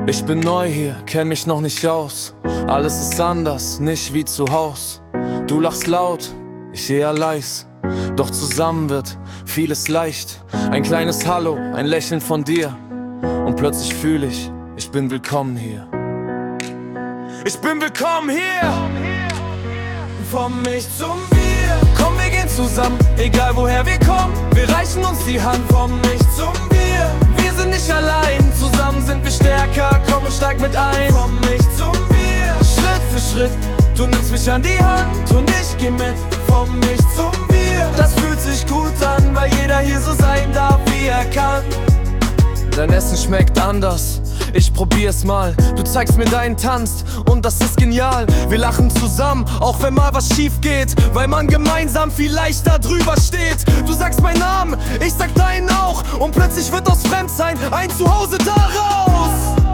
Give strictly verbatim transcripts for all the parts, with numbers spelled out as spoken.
Ich bin neu hier, kenn mich noch nicht aus. Alles ist anders, nicht wie zu Haus. Du lachst laut, ich eher leis. Doch zusammen wird vieles leicht. Ein kleines Hallo, ein Lächeln von dir. Und plötzlich fühl ich, ich bin willkommen hier. Ich bin willkommen hier. Vom Ich zum Wir. Komm, wir gehen zusammen, egal woher wir kommen. Wir reichen uns die Hand vom Ich zum Wir. Wir sind nicht allein, zusammen sind wir stärker. Komm und steig mit ein. Vom Ich zum Wir. Schritt für Schritt, du nimmst mich an die Hand und ich geh mit. Vom Ich zum Wir. Das fühlt sich gut an, weil jeder hier so sein darf, wie er kann. Dein Essen schmeckt anders, ich probier's mal. Du zeigst mir deinen Tanz und das ist genial. Wir lachen zusammen, auch wenn mal was schief geht, weil man gemeinsam viel leichter drüber steht. Du sagst meinen Namen, ich sag deinen auch, und plötzlich wird aus Fremdsein ein Zuhause daraus.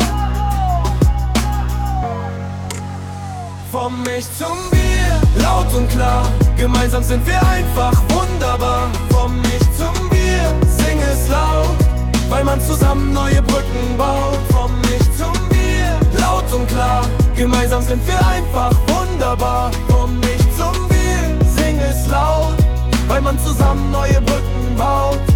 Vom Ich zum Wir, laut und klar, gemeinsam sind wir einfach wunderbar. Vom Ich zum Wir, sing es laut, weil man zusammen neue Brücken baut. Vom Ich zum Wir, laut und klar, gemeinsam sind wir einfach wunderbar. Vom Ich zum Wir, sing es laut, weil man zusammen neue Brücken baut.